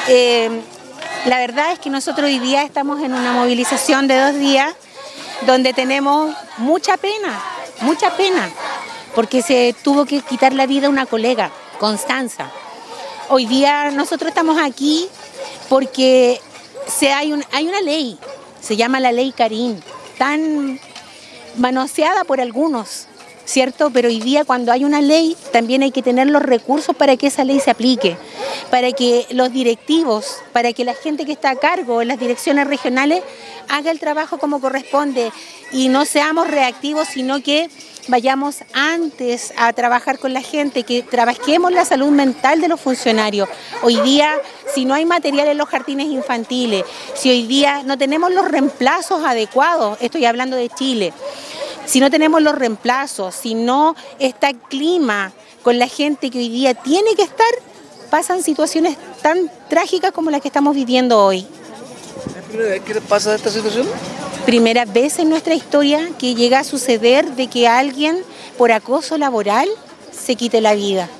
Eh, la verdad es que nosotros hoy día estamos en una movilización de 2 días donde tenemos mucha pena, porque se tuvo que quitar la vida a una colega, Constanza. Hoy día nosotros estamos aquí porque hay una ley, se llama la ley Karin, tan manoseada por algunos, ¿cierto? Pero hoy día cuando hay una ley también hay que tener los recursos para que esa ley se aplique, para que los directivos, para que la gente que está a cargo en las direcciones regionales haga el trabajo como corresponde y no seamos reactivos, sino que vayamos antes a trabajar con la gente, que trabajemos la salud mental de los funcionarios. Hoy día, si no hay material en los jardines infantiles, si hoy día no tenemos los reemplazos adecuados, estoy hablando de Chile, si no tenemos los reemplazos, si no está el clima con la gente que hoy día tiene que estar, pasan situaciones tan trágicas como las que estamos viviendo hoy. ¿Es la primera vez que les pasa esta situación? Primera vez en nuestra historia que llega a suceder de que alguien por acoso laboral se quite la vida.